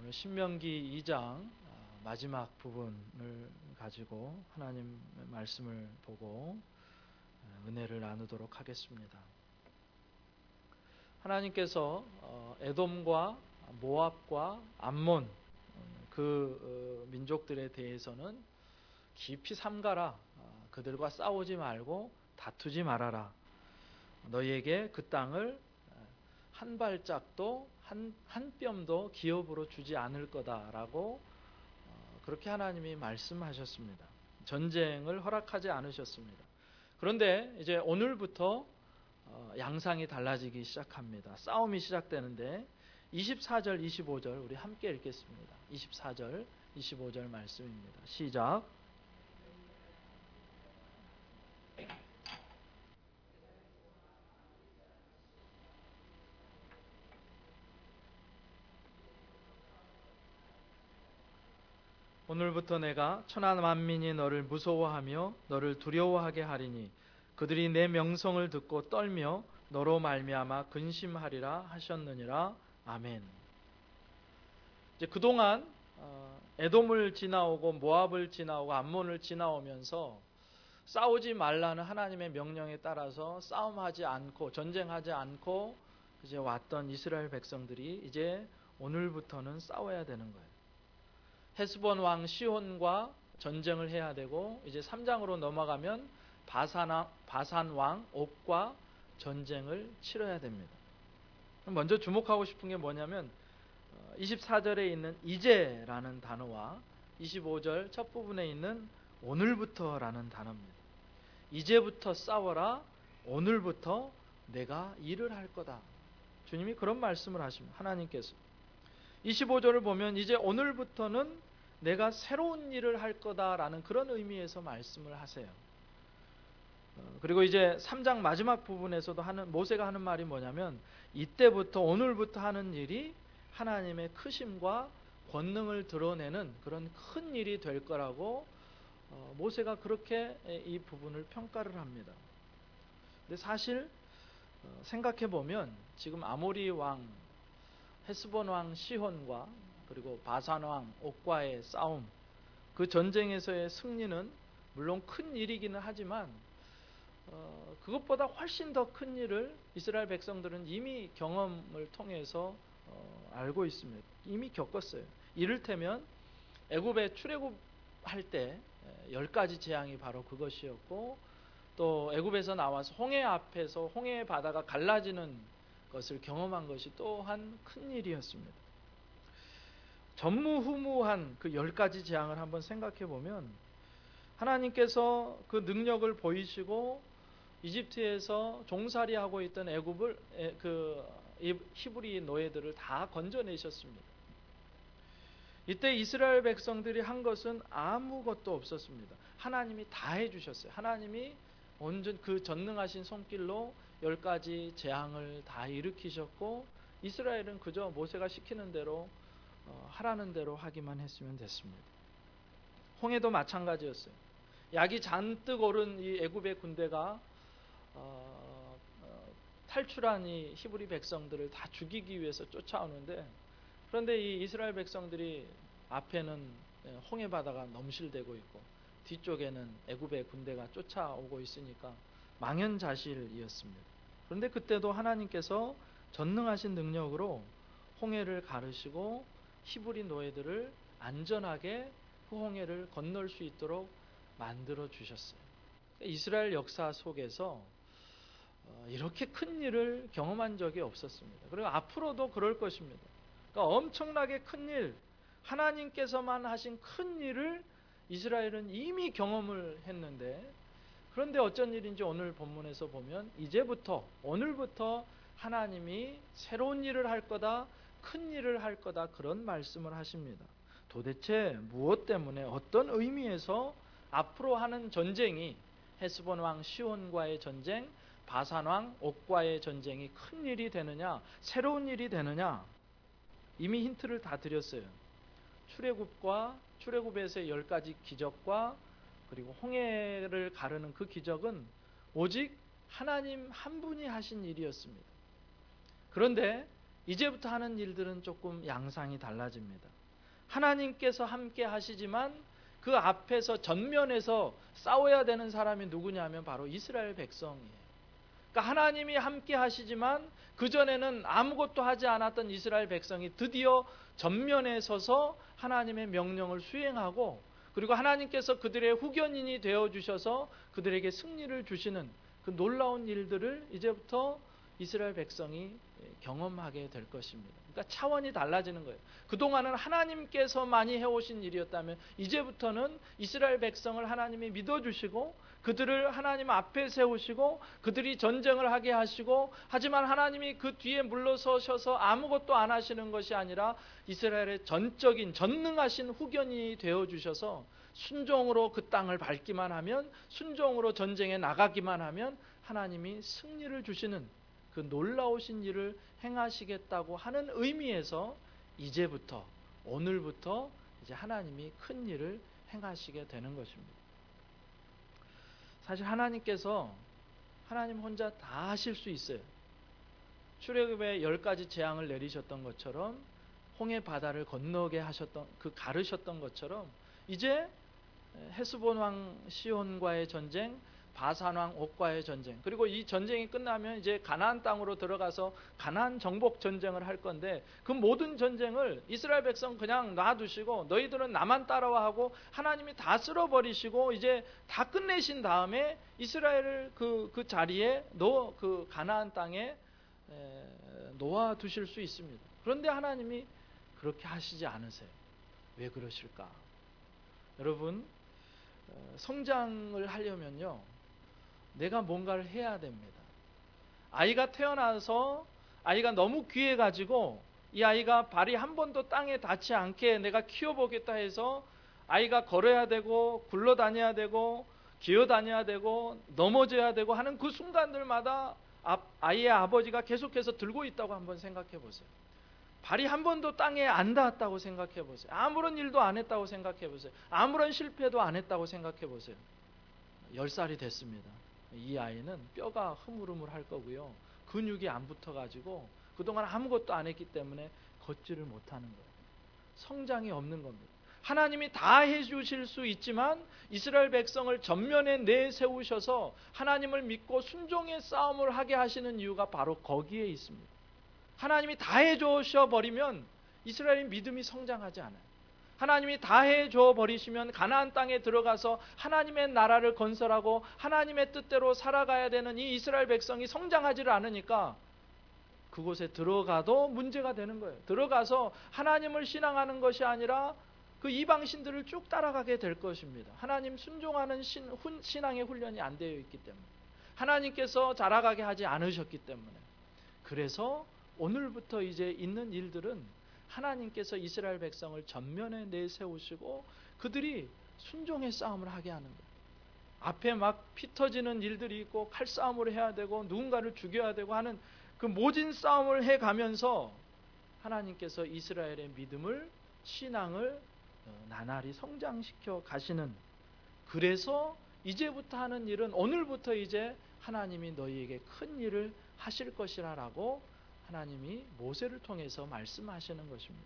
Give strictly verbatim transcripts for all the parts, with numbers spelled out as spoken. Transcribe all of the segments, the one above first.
오늘 신명기 이 장 마지막 부분을 가지고 하나님 말씀을 보고 은혜를 나누도록 하겠습니다. 하나님께서 에돔과 모압과 암몬 그 민족들에 대해서는 깊이 삼가라, 그들과 싸우지 말고 다투지 말아라, 너희에게 그 땅을 한 발짝도 한, 한 뼘도 기업으로 주지 않을 거다라고 그렇게 하나님이 말씀하셨습니다. 전쟁을 허락하지 않으셨습니다. 그런데 이제 오늘부터 양상이 달라지기 시작합니다. 싸움이 시작되는데 이십사 절 이십오 절 우리 함께 읽겠습니다. 이십사 절 이십오 절 말씀입니다. 시작. 오늘부터 내가 천하 만민이 너를 무서워하며 너를 두려워하게 하리니 그들이 내 명성을 듣고 떨며 너로 말미암아 근심하리라 하셨느니라. 아멘. 이제 그동안 에돔을 지나오고 모압을 지나오고 암몬을 지나오면서 싸우지 말라는 하나님의 명령에 따라서 싸움하지 않고 전쟁하지 않고 이제 왔던 이스라엘 백성들이 이제 오늘부터는 싸워야 되는 거예요. 헤스본 왕 시혼과 전쟁을 해야 되고 이제 삼 장으로 넘어가면 바산, 바산 왕 옥과 전쟁을 치러야 됩니다. 먼저 주목하고 싶은 게 뭐냐면 이십사 절에 있는 이제라는 단어와 이십오 절 첫 부분에 있는 오늘부터라는 단어입니다. 이제부터 싸워라, 오늘부터 내가 일을 할 거다. 주님이 그런 말씀을 하십니다. 하나님께서 이십오 절을 보면 이제 오늘부터는 내가 새로운 일을 할 거다라는 그런 의미에서 말씀을 하세요. 그리고 이제 삼 장 마지막 부분에서도 하는 모세가 하는 말이 뭐냐면 이때부터 오늘부터 하는 일이 하나님의 크심과 권능을 드러내는 그런 큰 일이 될 거라고 모세가 그렇게 이 부분을 평가를 합니다. 근데 사실 생각해 보면 지금 아모리 왕 헤스본 왕 시혼과 그리고 바산 왕 옥과의 싸움, 그 전쟁에서의 승리는 물론 큰 일이기는 하지만 어, 그것보다 훨씬 더 큰 일을 이스라엘 백성들은 이미 경험을 통해서 어, 알고 있습니다. 이미 겪었어요. 이를테면 애굽에 출애굽할 때 열 가지 재앙이 바로 그것이었고, 또 애굽에서 나와서 홍해 앞에서 홍해 바다가 갈라지는 것을 경험한 것이 또한 큰 일이었습니다. 전무후무한 그 열 가지 재앙을 한번 생각해 보면 하나님께서 그 능력을 보이시고 이집트에서 종살이하고 있던 애굽을 그 히브리 노예들을 다 건져내셨습니다. 이때 이스라엘 백성들이 한 것은 아무것도 없었습니다. 하나님이 다 해주셨어요. 하나님이 온전 그 전능하신 손길로 열 가지 재앙을 다 일으키셨고 이스라엘은 그저 모세가 시키는 대로 하라는 대로 하기만 했으면 됐습니다. 홍해도 마찬가지였어요. 약이 잔뜩 오른 이 애굽의 군대가 어, 어, 탈출한 이 히브리 백성들을 다 죽이기 위해서 쫓아오는데, 그런데 이 이스라엘 백성들이 앞에는 홍해 바다가 넘실대고 있고 뒤쪽에는 애굽의 군대가 쫓아오고 있으니까 망연자실이었습니다. 그런데 그때도 하나님께서 전능하신 능력으로 홍해를 가르시고 히브리 노예들을 안전하게 그 홍해를 건널 수 있도록 만들어 주셨어요. 이스라엘 역사 속에서 이렇게 큰 일을 경험한 적이 없었습니다. 그리고 앞으로도 그럴 것입니다. 그러니까 엄청나게 큰 일, 하나님께서만 하신 큰 일을 이스라엘은 이미 경험을 했는데, 그런데 어쩐 일인지 오늘 본문에서 보면 이제부터 오늘부터 하나님이 새로운 일을 할 거다, 큰 일을 할 거다, 그런 말씀을 하십니다. 도대체 무엇 때문에 어떤 의미에서 앞으로 하는 전쟁이 헤스본 왕 시혼과의 전쟁, 바산 왕 옥과의 전쟁이 큰 일이 되느냐, 새로운 일이 되느냐, 이미 힌트를 다 드렸어요. 출애굽과 출애굽에서의 열 가지 기적과 그리고 홍해를 가르는 그 기적은 오직 하나님 한 분이 하신 일이었습니다. 그런데 이제부터 하는 일들은 조금 양상이 달라집니다. 하나님께서 함께 하시지만 그 앞에서 전면에서 싸워야 되는 사람이 누구냐면 바로 이스라엘 백성이에요. 그러니까 하나님이 함께 하시지만 그전에는 아무것도 하지 않았던 이스라엘 백성이 드디어 전면에 서서 하나님의 명령을 수행하고, 그리고 하나님께서 그들의 후견인이 되어주셔서 그들에게 승리를 주시는 그 놀라운 일들을 이제부터 이스라엘 백성이 경험하게 될 것입니다. 그러니까 차원이 달라지는 거예요. 그동안은 하나님께서 많이 해오신 일이었다면 이제부터는 이스라엘 백성을 하나님이 믿어주시고 그들을 하나님 앞에 세우시고 그들이 전쟁을 하게 하시고, 하지만 하나님이 그 뒤에 물러서셔서 아무것도 안 하시는 것이 아니라 이스라엘의 전적인 전능하신 후견이 되어주셔서 순종으로 그 땅을 밟기만 하면, 순종으로 전쟁에 나가기만 하면 하나님이 승리를 주시는 그 놀라우신 일을 행하시겠다고 하는 의미에서 이제부터, 오늘부터 이제 하나님이 큰 일을 행하시게 되는 것입니다. 사실 하나님께서 하나님 혼자 다 하실 수 있어요. 출애굽에 열 가지 재앙을 내리셨던 것처럼, 홍해 바다를 건너게 하셨던, 그 가르셨던 것처럼, 이제 헤스본 왕 시온과의 전쟁, 바산 왕 옥과의 전쟁, 그리고 이 전쟁이 끝나면 이제 가나안 땅으로 들어가서 가나안 정복 전쟁을 할 건데, 그 모든 전쟁을 이스라엘 백성 그냥 놔두시고 너희들은 나만 따라와 하고 하나님이 다 쓸어버리시고 이제 다 끝내신 다음에 이스라엘을 그, 그 자리에 놓, 그 가나안 땅에 놓아두실 수 있습니다. 그런데 하나님이 그렇게 하시지 않으세요. 왜 그러실까? 여러분, 성장을 하려면요, 내가 뭔가를 해야 됩니다. 아이가 태어나서 아이가 너무 귀해가지고 이 아이가 발이 한 번도 땅에 닿지 않게 내가 키워보겠다 해서 아이가 걸어야 되고 굴러다녀야 되고 기어다녀야 되고 넘어져야 되고 하는 그 순간들마다 아이의 아버지가 계속해서 들고 있다고 한번 생각해 보세요. 발이 한 번도 땅에 안 닿았다고 생각해 보세요. 아무런 일도 안 했다고 생각해 보세요. 아무런 실패도 안 했다고 생각해 보세요. 열 살이 됐습니다. 이 아이는 뼈가 흐물흐물할 거고요, 근육이 안 붙어가지고 그동안 아무것도 안 했기 때문에 걷지를 못하는 거예요. 성장이 없는 겁니다. 하나님이 다 해주실 수 있지만 이스라엘 백성을 전면에 내세우셔서 하나님을 믿고 순종의 싸움을 하게 하시는 이유가 바로 거기에 있습니다. 하나님이 다 해주셔 버리면 이스라엘의 믿음이 성장하지 않아요. 하나님이 다 해줘 버리시면 가나안 땅에 들어가서 하나님의 나라를 건설하고 하나님의 뜻대로 살아가야 되는 이 이스라엘 백성이 성장하지를 않으니까 그곳에 들어가도 문제가 되는 거예요. 들어가서 하나님을 신앙하는 것이 아니라 그 이방신들을 쭉 따라가게 될 것입니다. 하나님 순종하는 신, 훈, 신앙의 훈련이 안 되어 있기 때문에, 하나님께서 자라가게 하지 않으셨기 때문에. 그래서 오늘부터 이제 있는 일들은 하나님께서 이스라엘 백성을 전면에 내세우시고 그들이 순종의 싸움을 하게 하는 거예요. 앞에 막 피 터지는 일들이 있고 칼싸움을 해야 되고 누군가를 죽여야 되고 하는 그 모진 싸움을 해가면서 하나님께서 이스라엘의 믿음을, 신앙을 나날이 성장시켜 가시는, 그래서 이제부터 하는 일은 오늘부터 이제 하나님이 너희에게 큰 일을 하실 것이라 라고 하나님이 모세를 통해서 말씀하시는 것입니다.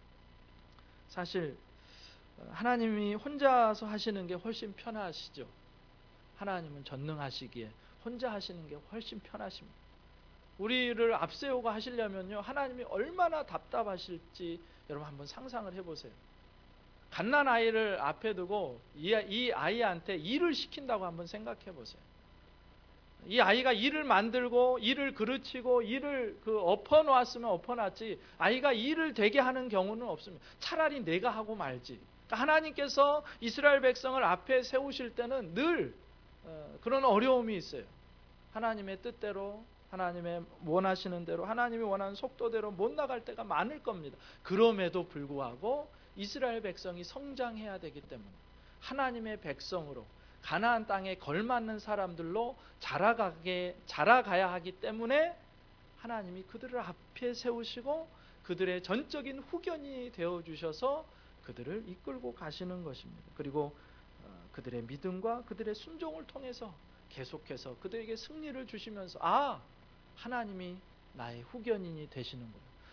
사실 하나님이 혼자서 하시는 게 훨씬 편하시죠. 하나님은 전능하시기에 혼자 하시는 게 훨씬 편하십니다. 우리를 앞세우고 하시려면요, 하나님이 얼마나 답답하실지 여러분 한번 상상을 해보세요. 갓난 아이를 앞에 두고 이, 이 아이한테 일을 시킨다고 한번 생각해 보세요. 이 아이가 일을 만들고 일을 그르치고 일을 그 엎어놓았으면 엎어놨지, 아이가 일을 되게 하는 경우는 없습니다. 차라리 내가 하고 말지. 그러니까 하나님께서 이스라엘 백성을 앞에 세우실 때는 늘 그런 어려움이 있어요. 하나님의 뜻대로, 하나님의 원하시는 대로, 하나님이 원하는 속도대로 못 나갈 때가 많을 겁니다. 그럼에도 불구하고 이스라엘 백성이 성장해야 되기 때문에 하나님의 백성으로 가나안 땅에 걸맞는 사람들로 자라가게, 자라가야 하기 때문에 하나님이 그들을 앞에 세우시고 그들의 전적인 후견이 되어주셔서 그들을 이끌고 가시는 것입니다. 그리고 그들의 믿음과 그들의 순종을 통해서 계속해서 그들에게 승리를 주시면서, 아, 하나님이 나의 후견인이 되시는구나.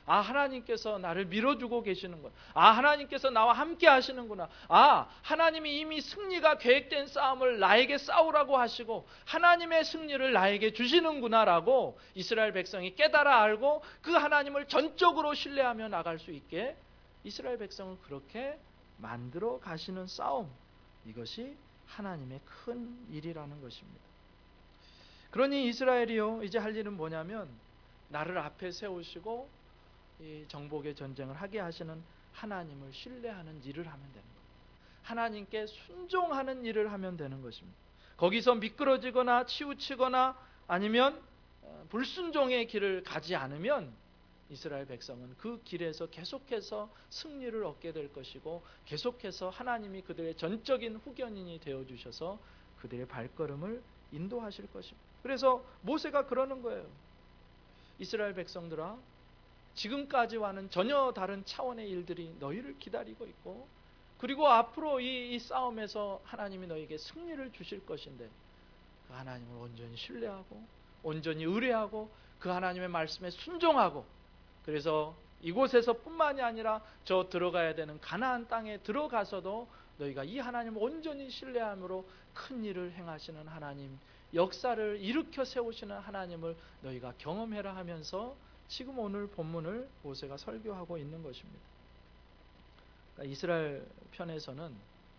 아, 하나님께서 나를 밀어주고 계시는구나. 아, 하나님께서 나와 함께 하시는구나. 아, 하나님이 이미 승리가 계획된 싸움을 나에게 싸우라고 하시고 하나님의 승리를 나에게 주시는구나라고 이스라엘 백성이 깨달아 알고 그 하나님을 전적으로 신뢰하며 나갈 수 있게 이스라엘 백성을 그렇게 만들어 가시는 싸움, 이것이 하나님의 큰 일이라는 것입니다. 그러니 이스라엘이요, 이제 할 일은 뭐냐면 나를 앞에 세우시고 이 정복의 전쟁을 하게 하시는 하나님을 신뢰하는 일을 하면 되는 거예요. 하나님께 순종하는 일을 하면 되는 것입니다. 거기서 미끄러지거나 치우치거나 아니면 불순종의 길을 가지 않으면 이스라엘 백성은 그 길에서 계속해서 승리를 얻게 될 것이고 계속해서 하나님이 그들의 전적인 후견인이 되어주셔서 그들의 발걸음을 인도하실 것입니다. 그래서 모세가 그러는 거예요. 이스라엘 백성들아, 지금까지와는 전혀 다른 차원의 일들이 너희를 기다리고 있고 그리고 앞으로 이, 이 싸움에서 하나님이 너희에게 승리를 주실 것인데 그 하나님을 온전히 신뢰하고 온전히 의뢰하고 그 하나님의 말씀에 순종하고, 그래서 이곳에서 뿐만이 아니라 저 들어가야 되는 가나안 땅에 들어가서도 너희가 이 하나님을 온전히 신뢰함으로 큰 일을 행하시는 하나님, 역사를 일으켜 세우시는 하나님을 너희가 경험해라 하면서 지금 오늘 본문을 모세가 설교하고 있는 것입니다. 그러니까 이스라엘 편에서는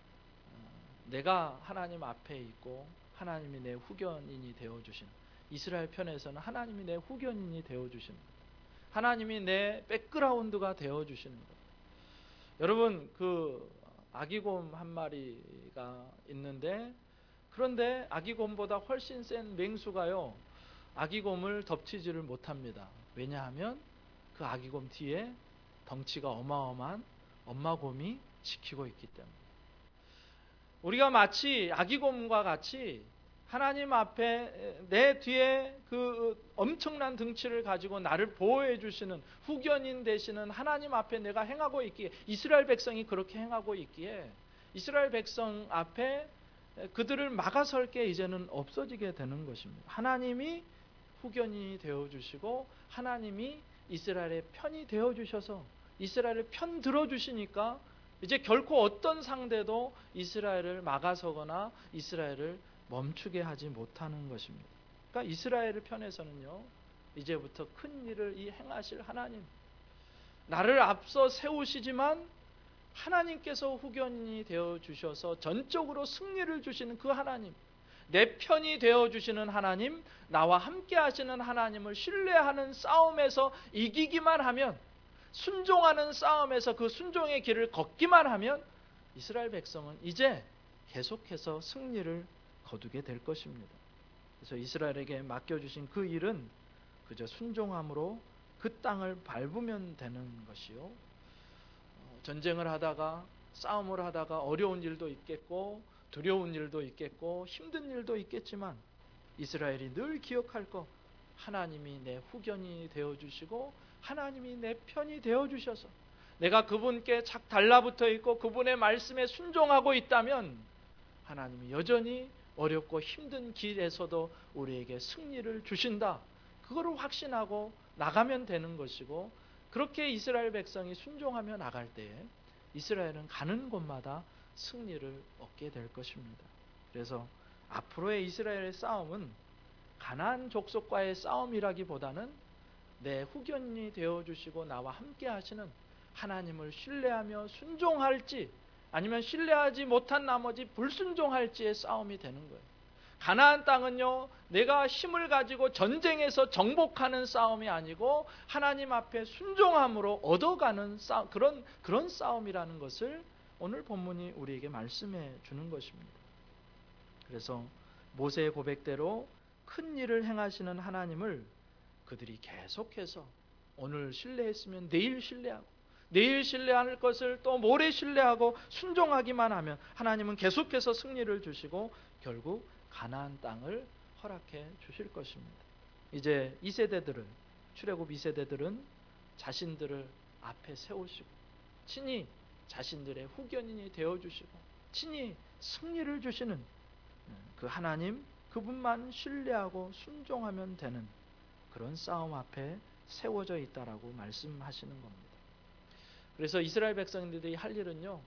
내가 하나님 앞에 있고 하나님이 내 후견인이 되어주신, 이스라엘 편에서는 하나님이 내 후견인이 되어주신, 하나님이 내 백그라운드가 되어주시는 것. 여러분, 그 아기곰 한 마리가 있는데, 그런데 아기곰보다 훨씬 센 맹수가요 아기곰을 덮치지를 못합니다. 왜냐하면 그 아기곰 뒤에 덩치가 어마어마한 엄마곰이 지키고 있기 때문에. 우리가 마치 아기곰과 같이 하나님 앞에 내 뒤에 그 엄청난 덩치를 가지고 나를 보호해 주시는 후견인 되시는 하나님 앞에 내가 행하고 있기에, 이스라엘 백성이 그렇게 행하고 있기에 이스라엘 백성 앞에 그들을 막아설 게 이제는 없어지게 되는 것입니다. 하나님이 후견인이 되어주시고 하나님이 이스라엘의 편이 되어주셔서 이스라엘을 편 들어주시니까 이제 결코 어떤 상대도 이스라엘을 막아서거나 이스라엘을 멈추게 하지 못하는 것입니다. 그러니까 이스라엘 편에서는요, 이제부터 큰 일을 이 행하실 하나님, 나를 앞서 세우시지만 하나님께서 후견인이 되어주셔서 전적으로 승리를 주시는 그 하나님, 내 편이 되어주시는 하나님, 나와 함께 하시는 하나님을 신뢰하는 싸움에서 이기기만 하면, 순종하는 싸움에서 그 순종의 길을 걷기만 하면 이스라엘 백성은 이제 계속해서 승리를 거두게 될 것입니다. 그래서 이스라엘에게 맡겨주신 그 일은 그저 순종함으로 그 땅을 밟으면 되는 것이요, 전쟁을 하다가 싸움을 하다가 어려운 일도 있겠고 두려운 일도 있겠고 힘든 일도 있겠지만 이스라엘이 늘 기억할 것, 하나님이 내 후견이 되어주시고 하나님이 내 편이 되어주셔서 내가 그분께 착 달라붙어 있고 그분의 말씀에 순종하고 있다면 하나님이 여전히 어렵고 힘든 길에서도 우리에게 승리를 주신다, 그거를 확신하고 나가면 되는 것이고, 그렇게 이스라엘 백성이 순종하며 나갈 때에 이스라엘은 가는 곳마다 승리를 얻게 될 것입니다. 그래서 앞으로의 이스라엘의 싸움은 가나안 족속과의 싸움이라기보다는 내 후견인이 되어주시고 나와 함께 하시는 하나님을 신뢰하며 순종할지 아니면 신뢰하지 못한 나머지 불순종할지의 싸움이 되는 거예요. 가나안 땅은요, 내가 힘을 가지고 전쟁에서 정복하는 싸움이 아니고 하나님 앞에 순종함으로 얻어가는 싸, 그런, 그런 싸움이라는 것을 오늘 본문이 우리에게 말씀해 주는 것입니다. 그래서 모세의 고백대로 큰 일을 행하시는 하나님을 그들이 계속해서 오늘 신뢰했으면 내일 신뢰하고 내일 신뢰할 것을 또 모레 신뢰하고 순종하기만 하면 하나님은 계속해서 승리를 주시고 결국 가나안 땅을 허락해 주실 것입니다. 이제 이 세대들은, 출애굽 이 세대들은 자신들을 앞에 세우시고 친히 자신들의 후견인이 되어주시고 친히 승리를 주시는 그 하나님, 그분만 신뢰하고 순종하면 되는 그런 싸움 앞에 세워져 있다라고 말씀하시는 겁니다. 그래서 이스라엘 백성들이 할 일은요,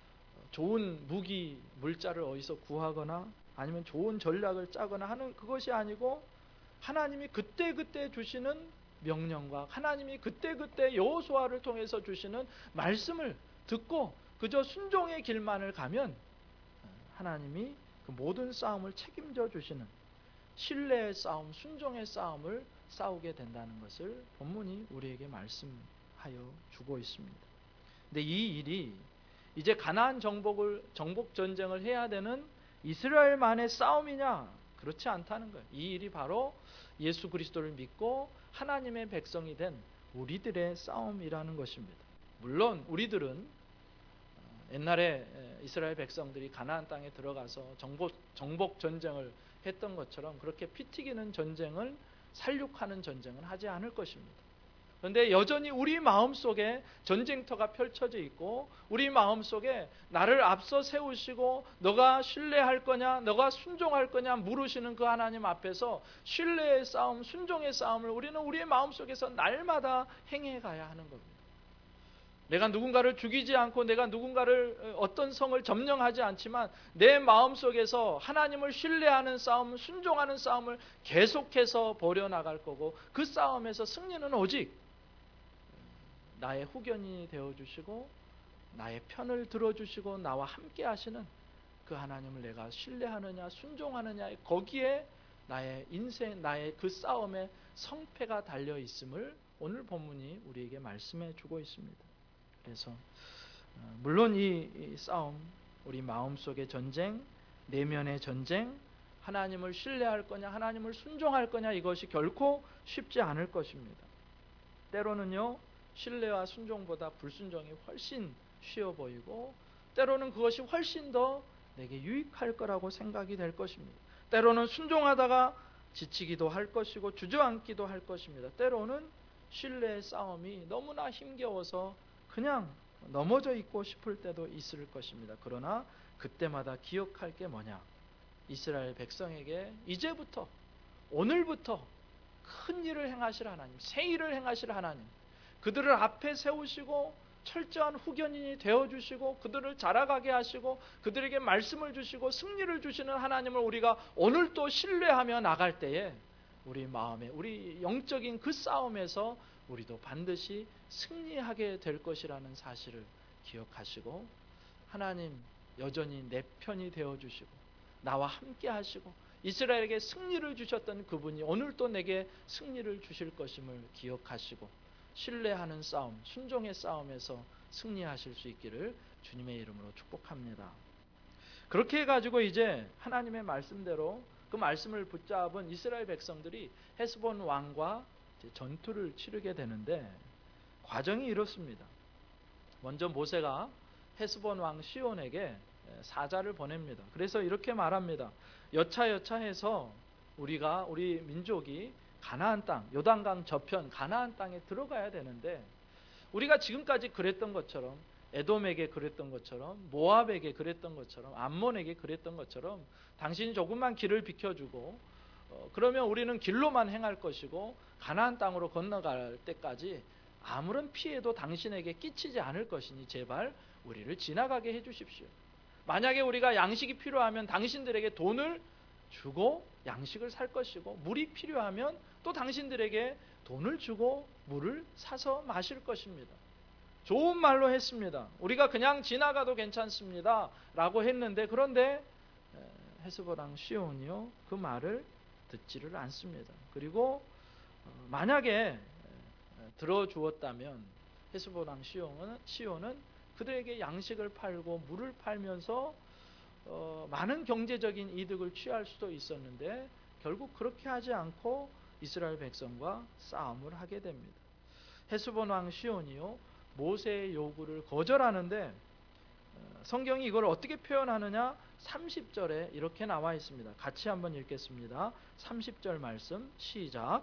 좋은 무기, 물자를 어디서 구하거나 아니면 좋은 전략을 짜거나 하는 그것이 아니고 하나님이 그때그때 주시는 명령과 하나님이 그때그때 여호수아를 통해서 주시는 말씀을 듣고 그저 순종의 길만을 가면 하나님이 그 모든 싸움을 책임져 주시는 신뢰의 싸움, 순종의 싸움을 싸우게 된다는 것을 본문이 우리에게 말씀하여 주고 있습니다. 근데 이 일이 이제 가나안 정복을 정복 전쟁을 해야 되는 이스라엘만의 싸움이냐? 그렇지 않다는 거예요. 이 일이 바로 예수 그리스도를 믿고 하나님의 백성이 된 우리들의 싸움이라는 것입니다. 물론 우리들은 옛날에 이스라엘 백성들이 가나안 땅에 들어가서 정복, 정복 전쟁을 했던 것처럼 그렇게 피 튀기는 전쟁을 살육하는 전쟁은 하지 않을 것입니다. 그런데 여전히 우리 마음속에 전쟁터가 펼쳐져 있고 우리 마음속에 나를 앞서 세우시고 너가 신뢰할 거냐 너가 순종할 거냐 물으시는 그 하나님 앞에서 신뢰의 싸움, 순종의 싸움을 우리는 우리의 마음속에서 날마다 행해가야 하는 겁니다. 내가 누군가를 죽이지 않고 내가 누군가를 어떤 성을 점령하지 않지만 내 마음속에서 하나님을 신뢰하는 싸움, 순종하는 싸움을 계속해서 벌여나갈 거고 그 싸움에서 승리는 오직 나의 후견이 되어주시고 나의 편을 들어주시고 나와 함께 하시는 그 하나님을 내가 신뢰하느냐 순종하느냐 거기에 나의 인생, 나의 그 싸움에 성패가 달려있음을 오늘 본문이 우리에게 말씀해 주고 있습니다. 그래서 물론 이 싸움, 우리 마음속의 전쟁, 내면의 전쟁, 하나님을 신뢰할 거냐 하나님을 순종할 거냐 이것이 결코 쉽지 않을 것입니다. 때로는요 신뢰와 순종보다 불순종이 훨씬 쉬워 보이고 때로는 그것이 훨씬 더 내게 유익할 거라고 생각이 될 것입니다. 때로는 순종하다가 지치기도 할 것이고 주저앉기도 할 것입니다. 때로는 신뢰의 싸움이 너무나 힘겨워서 그냥 넘어져 있고 싶을 때도 있을 것입니다. 그러나 그때마다 기억할 게 뭐냐? 이스라엘 백성에게 이제부터 오늘부터 큰 일을 행하실 하나님, 새 일을 행하실 하나님, 그들을 앞에 세우시고 철저한 후견인이 되어주시고 그들을 자라가게 하시고 그들에게 말씀을 주시고 승리를 주시는 하나님을 우리가 오늘 또 신뢰하며 나갈 때에 우리 마음에 우리 영적인 그 싸움에서 우리도 반드시 승리하게 될 것이라는 사실을 기억하시고 하나님 여전히 내 편이 되어주시고 나와 함께 하시고 이스라엘에게 승리를 주셨던 그분이 오늘 또 내게 승리를 주실 것임을 기억하시고 신뢰하는 싸움, 순종의 싸움에서 승리하실 수 있기를 주님의 이름으로 축복합니다. 그렇게 해가지고 이제 하나님의 말씀대로 그 말씀을 붙잡은 이스라엘 백성들이 헤스본 왕과 전투를 치르게 되는데 과정이 이렇습니다. 먼저 모세가 헤스본 왕 시온에게 사자를 보냅니다. 그래서 이렇게 말합니다. 여차여차해서 우리가 우리 민족이 가나안 땅, 요단강 저편 가나안 땅에 들어가야 되는데 우리가 지금까지 그랬던 것처럼 에돔에게 그랬던 것처럼 모압에게 그랬던 것처럼 암몬에게 그랬던 것처럼 당신이 조금만 길을 비켜주고 어, 그러면 우리는 길로만 행할 것이고 가나안 땅으로 건너갈 때까지 아무런 피해도 당신에게 끼치지 않을 것이니 제발 우리를 지나가게 해주십시오. 만약에 우리가 양식이 필요하면 당신들에게 돈을 주고 양식을 살 것이고 물이 필요하면 또 당신들에게 돈을 주고 물을 사서 마실 것입니다. 좋은 말로 했습니다. 우리가 그냥 지나가도 괜찮습니다 라고 했는데 그런데 헤스본 왕 시온이요 그 말을 듣지를 않습니다. 그리고 만약에 들어주었다면 헤스본 왕 시온은, 시온은 그들에게 양식을 팔고 물을 팔면서 어, 많은 경제적인 이득을 취할 수도 있었는데 결국 그렇게 하지 않고 이스라엘 백성과 싸움을 하게 됩니다. 헤스본 왕 시온이요 모세의 요구를 거절하는데 성경이 이걸 어떻게 표현하느냐 삼십 절에 이렇게 나와 있습니다. 같이 한번 읽겠습니다. 삼십 절 말씀 시작.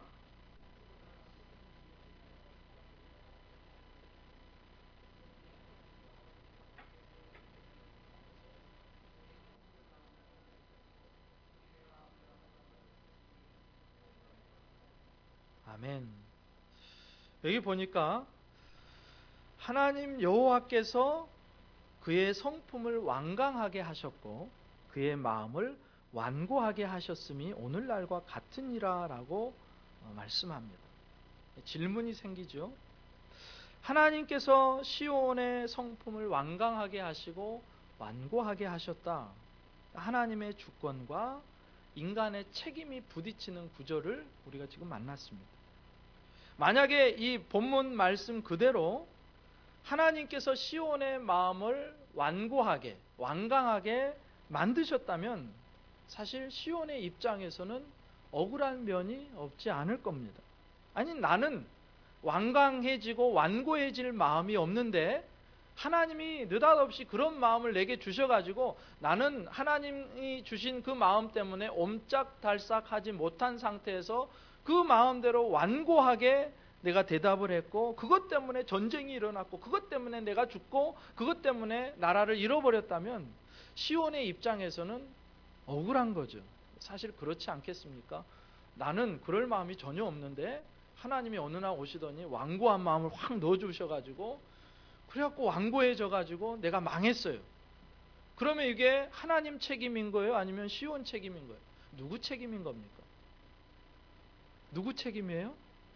아멘. 여기 보니까 하나님 여호와께서 그의 성품을 완강하게 하셨고 그의 마음을 완고하게 하셨음이 오늘날과 같으니라 라고 말씀합니다. 질문이 생기죠. 하나님께서 시온의 성품을 완강하게 하시고 완고하게 하셨다. 하나님의 주권과 인간의 책임이 부딪히는 구절을 우리가 지금 만났습니다. 만약에 이 본문 말씀 그대로 하나님께서 시온의 마음을 완고하게, 완강하게 만드셨다면 사실 시온의 입장에서는 억울한 면이 없지 않을 겁니다. 아니, 나는 완강해지고 완고해질 마음이 없는데 하나님이 느닷없이 그런 마음을 내게 주셔가지고 나는 하나님이 주신 그 마음 때문에 옴짝달싹하지 못한 상태에서 그 마음대로 완고하게 내가 대답을 했고 그것 때문에 전쟁이 일어났고 그것 때문에 내가 죽고 그것 때문에 나라를 잃어버렸다면 시온의 입장에서는 억울한 거죠. 사실 그렇지 않겠습니까? 나는 그럴 마음이 전혀 없는데 하나님이 어느 날 오시더니 완고한 마음을 확 넣어주셔가지고 그래갖고 완고해져가지고 내가 망했어요. 그러면 이게 하나님 책임인 거예요? 아니면 시온 책임인 거예요? 누구 책임인 겁니까? 누구 책임이에요?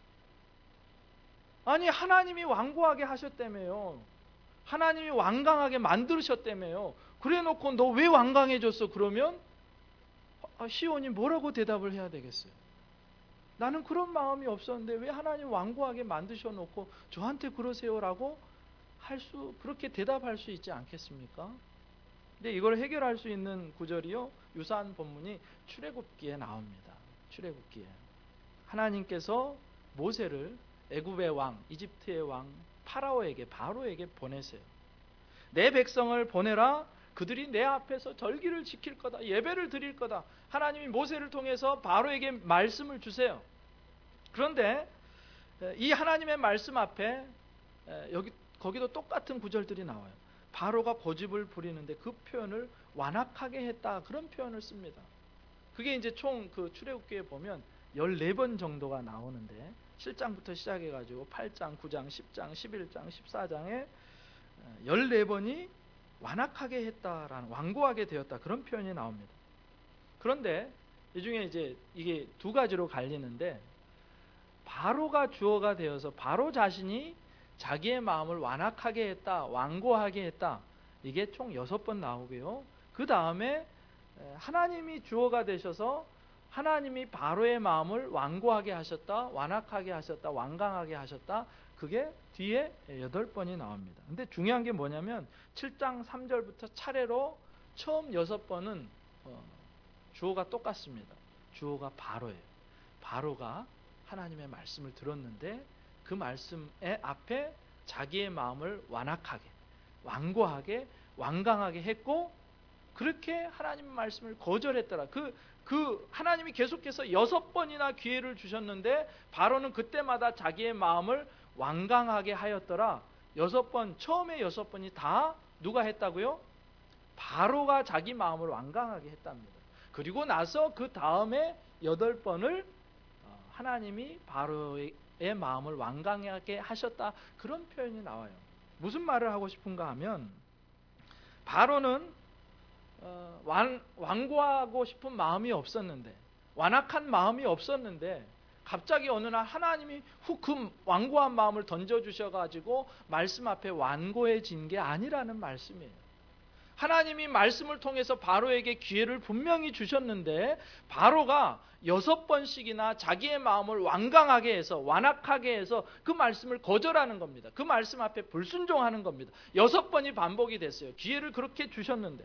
아니, 하나님이 완고하게 하셨다며요. 하나님이 완강하게 만드셨다며요. 그래 놓고 너 왜 완강해졌어? 그러면 시온이 뭐라고 대답을 해야 되겠어요? 나는 그런 마음이 없었는데 왜 하나님 완고하게 만드셔놓고 저한테 그러세요라고 할 수, 그렇게 대답할 수 있지 않겠습니까? 근데 이걸 해결할 수 있는 구절이요, 유사한 본문이 출애굽기에 나옵니다. 출애굽기에 하나님께서 모세를 애굽의 왕, 이집트의 왕 파라오에게, 바로에게 보내세요. 내 백성을 보내라. 그들이 내 앞에서 절기를 지킬 거다. 예배를 드릴 거다. 하나님이 모세를 통해서 바로에게 말씀을 주세요. 그런데 이 하나님의 말씀 앞에 여기 거기도 똑같은 구절들이 나와요. 바로가 고집을 부리는데 그 표현을 완악하게 했다, 그런 표현을 씁니다. 그게 이제 총 그 출애굽기에 보면 열네 번 정도가 나오는데 칠 장부터 시작해가지고 팔 장, 구 장, 십 장, 십일 장, 십사 장에 열네 번이 완악하게 했다라는, 완고하게 되었다, 그런 표현이 나옵니다. 그런데 이 중에 이제 이게 두 가지로 갈리는데 바로가 주어가 되어서 바로 자신이 자기의 마음을 완악하게 했다, 완고하게 했다, 이게 총 여섯 번 나오고요. 그 다음에 하나님이 주어가 되셔서 하나님이 바로의 마음을 완고하게 하셨다, 완악하게 하셨다, 완강하게 하셨다, 그게 뒤에 여덟 번이 나옵니다. 근데 중요한 게 뭐냐면 칠 장 삼 절부터 차례로 처음 여섯 번은 주어가 똑같습니다. 주어가 바로예요. 바로가 하나님의 말씀을 들었는데 그 말씀의 앞에 자기의 마음을 완악하게, 완고하게, 완강하게 했고 그렇게 하나님의 말씀을 거절했더라. 그, 그 하나님이 계속해서 여섯 번이나 기회를 주셨는데 바로는 그때마다 자기의 마음을 완강하게 하였더라. 여섯 번, 처음에 여섯 번이 다 누가 했다고요? 바로가 자기 마음을 완강하게 했답니다. 그리고 나서 그 다음에 여덟 번을 하나님이 바로의 마음을 완강하게 하셨다, 그런 표현이 나와요. 무슨 말을 하고 싶은가 하면 바로는 어, 완, 완고하고 싶은 마음이 없었는데, 완악한 마음이 없었는데 갑자기 어느 날 하나님이 훅 그 완고한 마음을 던져주셔가지고 말씀 앞에 완고해진 게 아니라는 말씀이에요. 하나님이 말씀을 통해서 바로에게 기회를 분명히 주셨는데 바로가 여섯 번씩이나 자기의 마음을 완강하게 해서, 완악하게 해서 그 말씀을 거절하는 겁니다. 그 말씀 앞에 불순종하는 겁니다. 여섯 번이 반복이 됐어요. 기회를 그렇게 주셨는데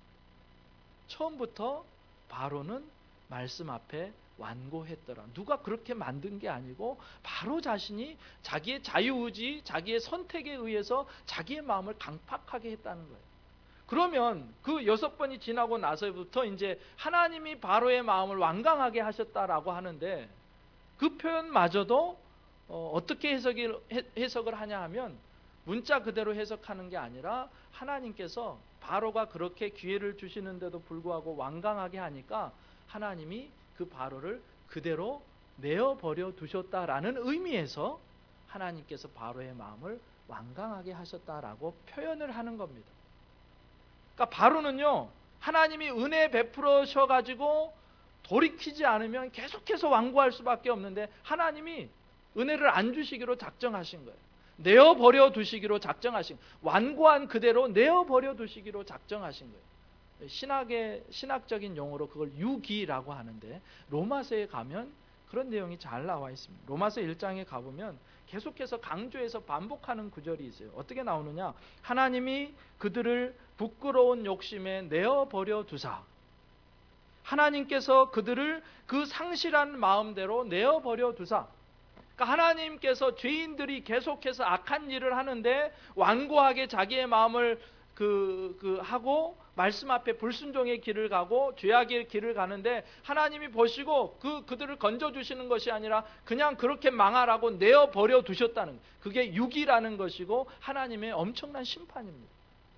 처음부터 바로는 말씀 앞에 완고했더라. 누가 그렇게 만든 게 아니고 바로 자신이 자기의 자유의지, 자기의 선택에 의해서 자기의 마음을 강팍하게 했다는 거예요. 그러면 그 여섯 번이 지나고 나서부터 이제 하나님이 바로의 마음을 완강하게 하셨다라고 하는데 그 표현마저도 어떻게 해석을, 해석을 하냐 하면 문자 그대로 해석하는 게 아니라 하나님께서 바로가 그렇게 기회를 주시는데도 불구하고 완강하게 하니까 하나님이 그 바로를 그대로 내어버려 두셨다라는 의미에서 하나님께서 바로의 마음을 완강하게 하셨다라고 표현을 하는 겁니다. 그러니까 바로는요, 하나님이 은혜 베풀으셔가지고 돌이키지 않으면 계속해서 완고할 수밖에 없는데 하나님이 은혜를 안 주시기로 작정하신 거예요. 내어버려 두시기로 작정하신 거예요. 완고한 그대로 내어버려 두시기로 작정하신 거예요. 신학의, 신학적인 용어로 그걸 유기라고 하는데 로마서에 가면 그런 내용이 잘 나와 있습니다. 로마서 일 장에 가보면 계속해서 강조해서 반복하는 구절이 있어요. 어떻게 나오느냐? 하나님이 그들을 부끄러운 욕심에 내어버려 두사, 하나님께서 그들을 그 상실한 마음대로 내어버려 두사, 그러니까 하나님께서 죄인들이 계속해서 악한 일을 하는데 완고하게 자기의 마음을 그, 그 하고 말씀 앞에 불순종의 길을 가고 죄악의 길을 가는데 하나님이 보시고 그, 그들을 건져주시는 것이 아니라 그냥 그렇게 망하라고 내어버려 두셨다는, 그게 유기라는 것이고 하나님의 엄청난 심판입니다.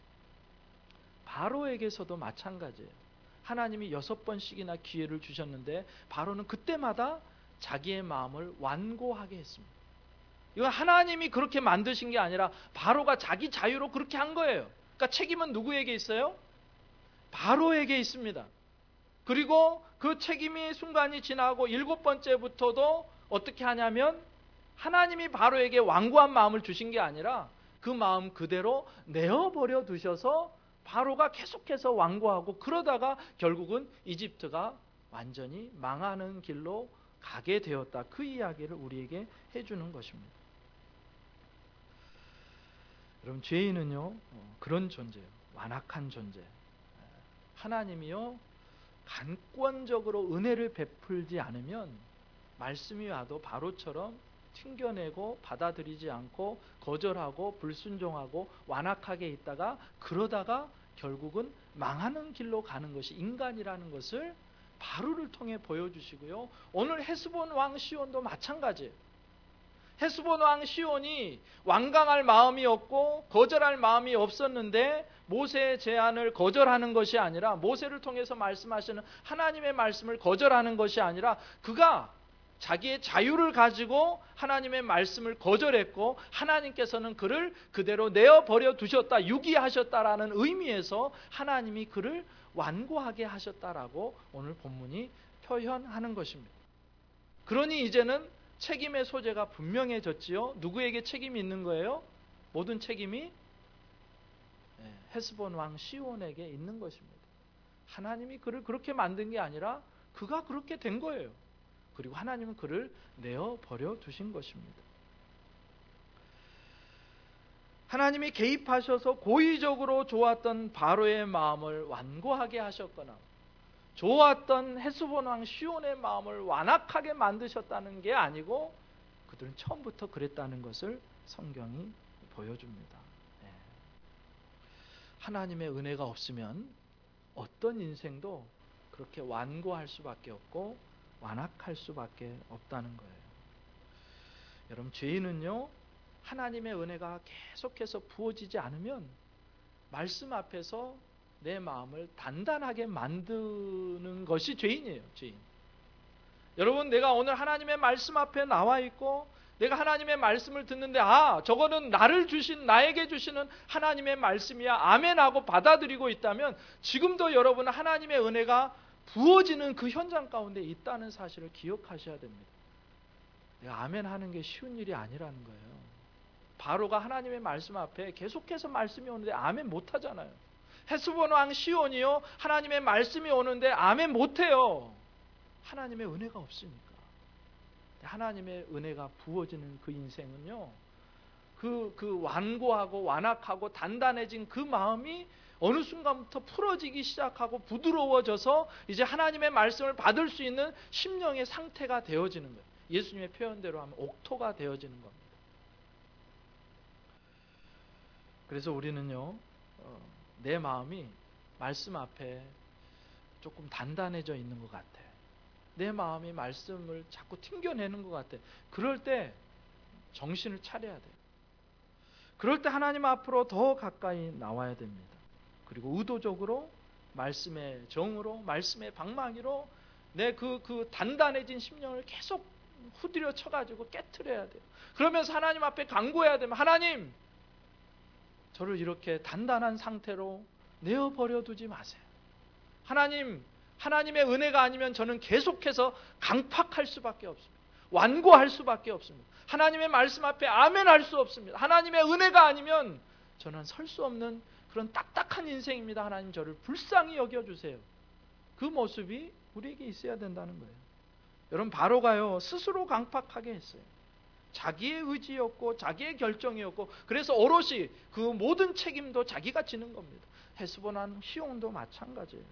바로에게서도 마찬가지예요. 하나님이 여섯 번씩이나 기회를 주셨는데 바로는 그때마다 자기의 마음을 완고하게 했습니다. 이건 하나님이 그렇게 만드신 게 아니라 바로가 자기 자유로 그렇게 한 거예요. 그러니까 책임은 누구에게 있어요? 바로에게 있습니다. 그리고 그 책임이 순간이 지나고 일곱 번째부터도 어떻게 하냐면 하나님이 바로에게 완고한 마음을 주신 게 아니라 그 마음 그대로 내어버려 두셔서 바로가 계속해서 완고하고 그러다가 결국은 이집트가 완전히 망하는 길로 가게 되었다. 그 이야기를 우리에게 해주는 것입니다. 여러분, 죄인은요 그런 존재예요. 완악한 존재. 하나님이요 간권적으로 은혜를 베풀지 않으면 말씀이 와도 바로처럼 튕겨내고 받아들이지 않고 거절하고 불순종하고 완악하게 있다가 그러다가 결국은 망하는 길로 가는 것이 인간이라는 것을 바로를 통해 보여주시고요. 오늘 헤스본 왕 시온도 마찬가지예요. 헤스본 왕 시온이 완강할 마음이 없고 거절할 마음이 없었는데 모세의 제안을 거절하는 것이 아니라 모세를 통해서 말씀하시는 하나님의 말씀을 거절하는 것이 아니라 그가 자기의 자유를 가지고 하나님의 말씀을 거절했고 하나님께서는 그를 그대로 내어버려 두셨다, 유기하셨다라는 의미에서 하나님이 그를 완고하게 하셨다라고 오늘 본문이 표현하는 것입니다. 그러니 이제는 책임의 소재가 분명해졌지요. 누구에게 책임이 있는 거예요? 모든 책임이 헤스본 왕 시온에게 있는 것입니다. 하나님이 그를 그렇게 만든 게 아니라 그가 그렇게 된 거예요. 그리고 하나님은 그를 내어버려 두신 것입니다. 하나님이 개입하셔서 고의적으로 좋았던 바로의 마음을 완고하게 하셨거나 좋았던 헤스본 왕 시온의 마음을 완악하게 만드셨다는 게 아니고 그들은 처음부터 그랬다는 것을 성경이 보여줍니다. 네. 하나님의 은혜가 없으면 어떤 인생도 그렇게 완고할 수밖에 없고 완악할 수밖에 없다는 거예요. 여러분, 죄인은요 하나님의 은혜가 계속해서 부어지지 않으면 말씀 앞에서 내 마음을 단단하게 만드는 것이 죄인이에요. 죄인. 여러분, 내가 오늘 하나님의 말씀 앞에 나와 있고 내가 하나님의 말씀을 듣는데 아, 저거는 나를 주신, 나에게 주시는 하나님의 말씀이야 아멘하고 받아들이고 있다면 지금도 여러분은 하나님의 은혜가 부어지는 그 현장 가운데 있다는 사실을 기억하셔야 됩니다. 내가 아멘하는 게 쉬운 일이 아니라는 거예요. 바로가 하나님의 말씀 앞에 계속해서 말씀이 오는데 아멘 못하잖아요. 헤스본 왕 시온이요 하나님의 말씀이 오는데 아멘 못해요. 하나님의 은혜가 없으니까. 하나님의 은혜가 부어지는 그 인생은요 그, 그 완고하고 완악하고 단단해진 그 마음이 어느 순간부터 풀어지기 시작하고 부드러워져서 이제 하나님의 말씀을 받을 수 있는 심령의 상태가 되어지는 거예요. 예수님의 표현대로 하면 옥토가 되어지는 겁니다. 그래서 우리는요 어, 내 마음이 말씀 앞에 조금 단단해져 있는 것 같아. 내 마음이 말씀을 자꾸 튕겨내는 것 같아. 그럴 때 정신을 차려야 돼요. 그럴 때 하나님 앞으로 더 가까이 나와야 됩니다. 그리고 의도적으로 말씀의 정으로 말씀의 방망이로 내 그, 그 단단해진 심령을 계속 후드려 쳐가지고 깨트려야 돼요. 그러면서 하나님 앞에 간구해야 됩니다. 하나님, 저를 이렇게 단단한 상태로 내어버려 두지 마세요. 하나님, 하나님의 은혜가 아니면 저는 계속해서 강팍할 수밖에 없습니다. 완고할 수밖에 없습니다. 하나님의 말씀 앞에 아멘할 수 없습니다. 하나님의 은혜가 아니면 저는 설 수 없는 그런 딱딱한 인생입니다. 하나님, 저를 불쌍히 여겨주세요. 그 모습이 우리에게 있어야 된다는 거예요. 여러분, 바로가요 스스로 강팍하게 했어요. 자기의 의지였고 자기의 결정이었고, 그래서 오롯이 그 모든 책임도 자기가 지는 겁니다. 헤스본 왕 시온도 마찬가지예요.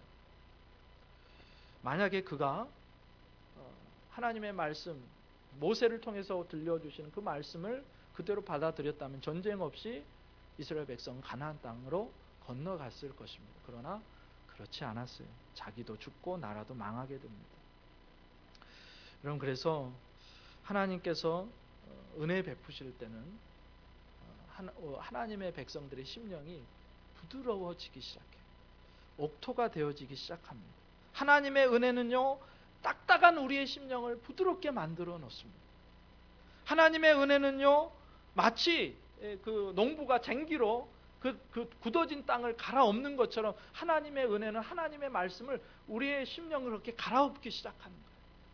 만약에 그가 하나님의 말씀, 모세를 통해서 들려주시는 그 말씀을 그대로 받아들였다면 전쟁 없이 이스라엘 백성은 가나안 땅으로 건너갔을 것입니다. 그러나 그렇지 않았어요. 자기도 죽고 나라도 망하게 됩니다. 여러분, 그래서 하나님께서 은혜 베푸실 때는 하나님의 백성들의 심령이 부드러워지기 시작해요. 옥토가 되어지기 시작합니다. 하나님의 은혜는요, 딱딱한 우리의 심령을 부드럽게 만들어 놓습니다. 하나님의 은혜는요, 마치 그 농부가 쟁기로 그, 그 굳어진 땅을 갈아엎는 것처럼 하나님의 은혜는 하나님의 말씀을 우리의 심령을 그렇게 갈아엎기 시작하는 거예요.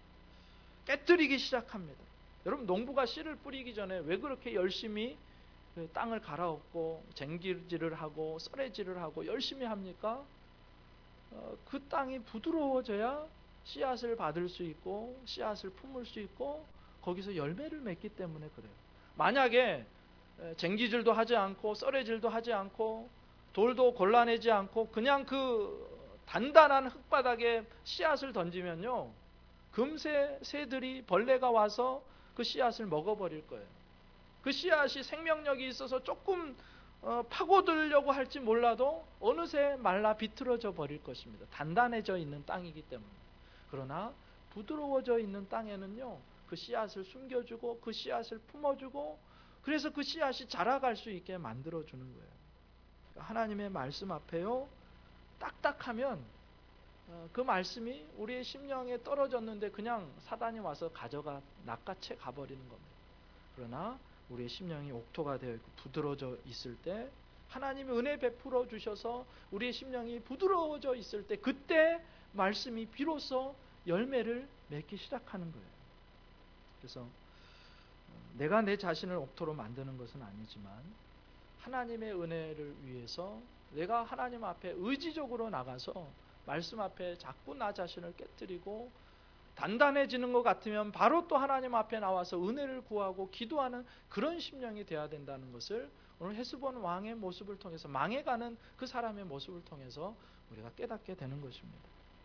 깨뜨리기 시작합니다. 여러분, 농부가 씨를 뿌리기 전에 왜 그렇게 열심히 그 땅을 갈아엎고 쟁기질을 하고 썰애질을 하고 열심히 합니까? 어, 그 땅이 부드러워져야 씨앗을 받을 수 있고 씨앗을 품을 수 있고 거기서 열매를 맺기 때문에 그래요. 만약에 쟁기질도 하지 않고 썰애질도 하지 않고 돌도 골라내지 않고 그냥 그 단단한 흙바닥에 씨앗을 던지면요, 금세 새들이, 벌레가 와서 그 씨앗을 먹어버릴 거예요. 그 씨앗이 생명력이 있어서 조금 어, 파고들려고 할지 몰라도 어느새 말라 비틀어져 버릴 것입니다. 단단해져 있는 땅이기 때문에. 그러나 부드러워져 있는 땅에는요, 그 씨앗을 숨겨주고 그 씨앗을 품어주고, 그래서 그 씨앗이 자라갈 수 있게 만들어주는 거예요. 하나님의 말씀 앞에요, 딱딱하면 그 말씀이 우리의 심령에 떨어졌는데 그냥 사단이 와서 가져가 낚아채 가버리는 겁니다. 그러나 우리의 심령이 옥토가 되어 있고 부드러워져 있을 때, 하나님이 은혜 베풀어 주셔서 우리의 심령이 부드러워져 있을 때, 그때 말씀이 비로소 열매를 맺기 시작하는 거예요. 그래서 내가 내 자신을 옥토로 만드는 것은 아니지만 하나님의 은혜를 위해서 내가 하나님 앞에 의지적으로 나가서 말씀 앞에 자꾸 나 자신을 깨뜨리고 단단해지는 것 같으면 바로 또 하나님 앞에 나와서 은혜를 구하고 기도하는 그런 심령이 되어야 된다는 것을 오늘 헤스본 왕의 모습을 통해서, 망해가는 그 사람의 모습을 통해서 우리가 깨닫게 되는 것입니다.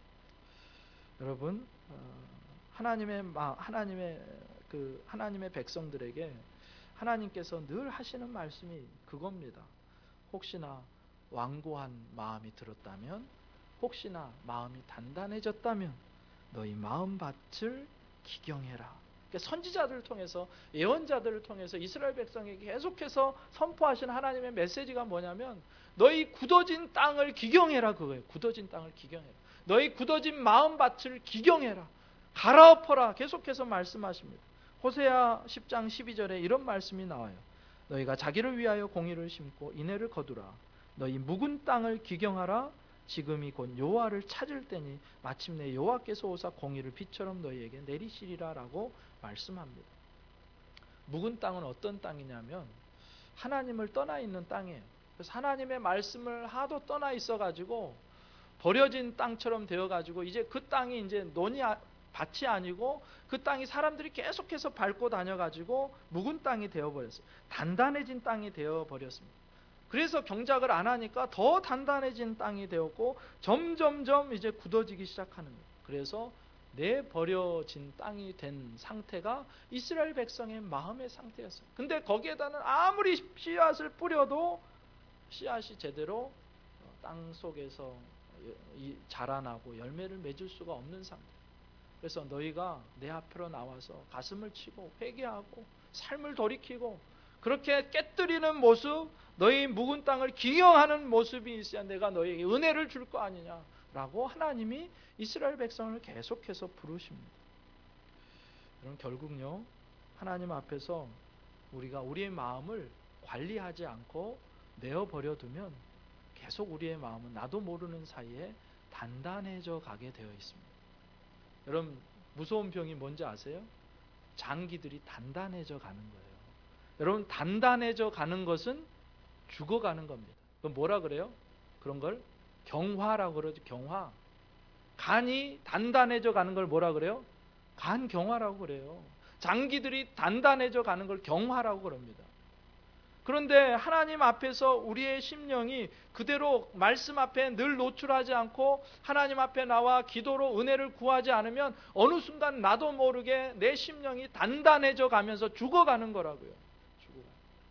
여러분, 하나님의 하나님의 그 하나님의 백성들에게 하나님께서 늘 하시는 말씀이 그겁니다. 혹시나 완고한 마음이 들었다면, 혹시나 마음이 단단해졌다면 너희 마음밭을 기경해라. 그러니까 선지자들을 통해서, 예언자들을 통해서 이스라엘 백성에게 계속해서 선포하신 하나님의 메시지가 뭐냐면, 너희 굳어진 땅을 기경해라, 그거예요. 굳어진 땅을 기경해라. 너희 굳어진 마음밭을 기경해라. 갈아엎어라. 계속해서 말씀하십니다. 호세아 십 장 십이 절에 이런 말씀이 나와요. 너희가 자기를 위하여 공의를 심고 인애를 거두라. 너희 묵은 땅을 기경하라. 지금이 곧 여호와를 찾을 때니 마침내 여호와께서 오사 공의를 비처럼 너희에게 내리시리라 라고 말씀합니다. 묵은 땅은 어떤 땅이냐면 하나님을 떠나 있는 땅이에요. 그래서 하나님의 말씀을 하도 떠나 있어가지고 버려진 땅처럼 되어가지고 이제 그 땅이 이제 논이 밭이 아니고 그 땅이 사람들이 계속해서 밟고 다녀가지고 묵은 땅이 되어버렸어요. 단단해진 땅이 되어버렸습니다. 그래서 경작을 안 하니까 더 단단해진 땅이 되었고 점점점 이제 굳어지기 시작하는 거예요. 그래서 내버려진 땅이 된 상태가 이스라엘 백성의 마음의 상태였어요. 근데 거기에다는 아무리 씨앗을 뿌려도 씨앗이 제대로 땅 속에서 자라나고 열매를 맺을 수가 없는 상태. 그래서 너희가 내 앞으로 나와서 가슴을 치고 회개하고 삶을 돌이키고 그렇게 깨뜨리는 모습, 너희 묵은 땅을 기경하는 모습이 있어야 내가 너희에게 은혜를 줄 거 아니냐라고 하나님이 이스라엘 백성을 계속해서 부르십니다. 그럼 결국요, 하나님 앞에서 우리가 우리의 마음을 관리하지 않고 내어버려 두면 계속 우리의 마음은 나도 모르는 사이에 단단해져 가게 되어 있습니다. 여러분, 무서운 병이 뭔지 아세요? 장기들이 단단해져 가는 거예요. 여러분, 단단해져 가는 것은 죽어가는 겁니다. 그럼 뭐라 그래요? 그런 걸 경화라고 그러죠. 경화. 간이 단단해져 가는 걸 뭐라 그래요? 간경화라고 그래요. 장기들이 단단해져 가는 걸 경화라고 그럽니다. 그런데 하나님 앞에서 우리의 심령이 그대로 말씀 앞에 늘 노출하지 않고 하나님 앞에 나와 기도로 은혜를 구하지 않으면 어느 순간 나도 모르게 내 심령이 단단해져 가면서 죽어가는 거라고요. 죽어가는.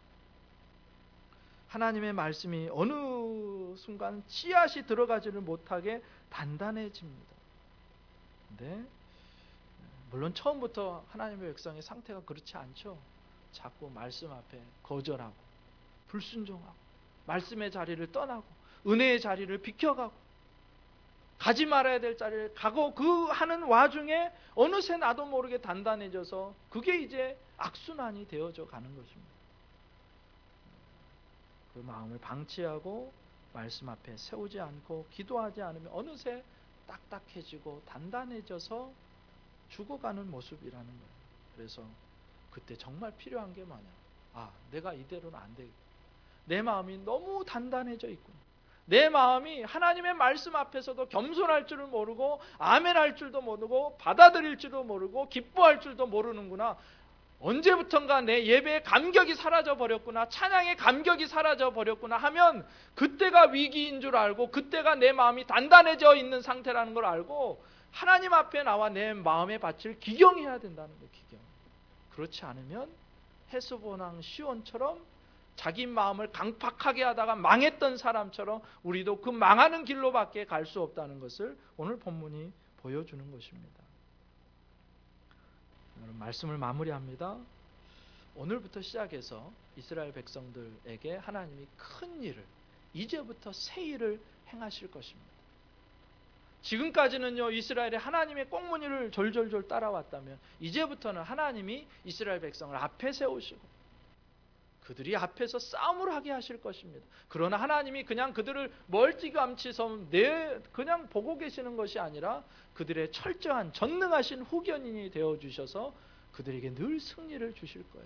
하나님의 말씀이 어느 순간 씨앗이 들어가지를 못하게 단단해집니다. 근데 물론 처음부터 하나님의 백성의 상태가 그렇지 않죠. 자꾸 말씀 앞에 거절하고 불순종하고 말씀의 자리를 떠나고 은혜의 자리를 비켜가고 가지 말아야 될 자리를 가고 그 하는 와중에 어느새 나도 모르게 단단해져서 그게 이제 악순환이 되어져 가는 것입니다. 그 마음을 방치하고 말씀 앞에 세우지 않고 기도하지 않으면 어느새 딱딱해지고 단단해져서 죽어가는 모습이라는 거예요. 그래서 그때 정말 필요한 게 뭐냐? 아, 내가 이대로는 안 되겠다. 내 마음이 너무 단단해져 있구나. 내 마음이 하나님의 말씀 앞에서도 겸손할 줄을 모르고 아멘할 줄도 모르고 받아들일 줄도 모르고 기뻐할 줄도 모르는구나. 언제부턴가 내 예배의 감격이 사라져 버렸구나. 찬양의 감격이 사라져 버렸구나 하면 그때가 위기인 줄 알고 그때가 내 마음이 단단해져 있는 상태라는 걸 알고 하나님 앞에 나와 내 마음의 밭을 기경해야 된다는 거예요. 기경. 그렇지 않으면 헤스보랑 시온처럼 자기 마음을 강팍하게 하다가 망했던 사람처럼 우리도 그 망하는 길로밖에 갈 수 없다는 것을 오늘 본문이 보여주는 것입니다. 말씀을 마무리합니다. 오늘부터 시작해서 이스라엘 백성들에게 하나님이 큰 일을, 이제부터 새 일을 행하실 것입니다. 지금까지는요, 이스라엘이 하나님의 꽁무니를 졸졸졸 따라왔다면 이제부터는 하나님이 이스라엘 백성을 앞에 세우시고 그들이 앞에서 싸움을 하게 하실 것입니다. 그러나 하나님이 그냥 그들을 멀찌감치서 내 그냥 보고 계시는 것이 아니라 그들의 철저한 전능하신 후견인이 되어주셔서 그들에게 늘 승리를 주실 거예요.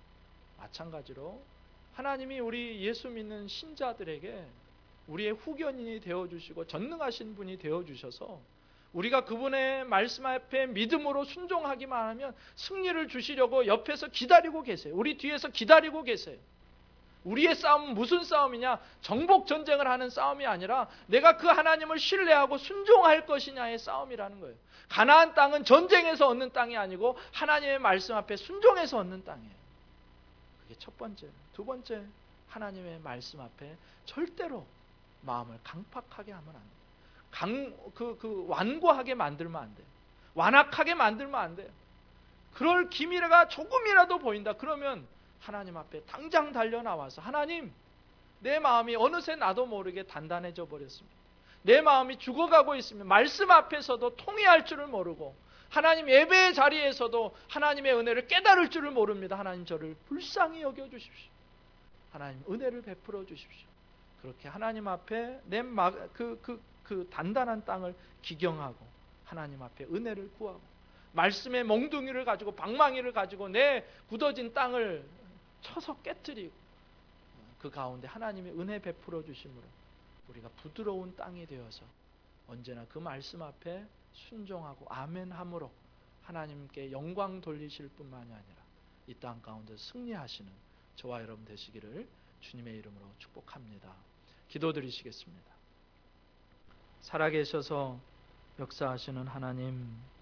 마찬가지로 하나님이 우리 예수 믿는 신자들에게 우리의 후견인이 되어주시고 전능하신 분이 되어주셔서 우리가 그분의 말씀 앞에 믿음으로 순종하기만 하면 승리를 주시려고 옆에서 기다리고 계세요. 우리 뒤에서 기다리고 계세요. 우리의 싸움은 무슨 싸움이냐? 정복 전쟁을 하는 싸움이 아니라 내가 그 하나님을 신뢰하고 순종할 것이냐의 싸움이라는 거예요. 가나안 땅은 전쟁에서 얻는 땅이 아니고 하나님의 말씀 앞에 순종해서 얻는 땅이에요. 그게 첫 번째. 두 번째, 하나님의 말씀 앞에 절대로 마음을 강팍하게 하면 안 돼요. 강, 그, 그, 완고하게 만들면 안 돼요. 완악하게 만들면 안 돼요. 그럴 기미가 조금이라도 보인다. 그러면 하나님 앞에 당장 달려 나와서 하나님, 내 마음이 어느새 나도 모르게 단단해져 버렸습니다. 내 마음이 죽어가고 있으면 말씀 앞에서도 통회할 줄을 모르고 하나님 예배의 자리에서도 하나님의 은혜를 깨달을 줄을 모릅니다. 하나님 저를 불쌍히 여겨주십시오. 하나님 은혜를 베풀어 주십시오. 그렇게 하나님 앞에 내 그, 그, 그 단단한 땅을 기경하고 하나님 앞에 은혜를 구하고 말씀의 몽둥이를 가지고 방망이를 가지고 내 굳어진 땅을 쳐서 깨뜨리고 그 가운데 하나님의 은혜 베풀어 주심으로 우리가 부드러운 땅이 되어서 언제나 그 말씀 앞에 순종하고 아멘함으로 하나님께 영광 돌리실 뿐만이 아니라 이 땅 가운데 승리하시는 저와 여러분 되시기를 주님의 이름으로 축복합니다. 기도드리시겠습니다. 살아계셔서 역사하시는 하나님,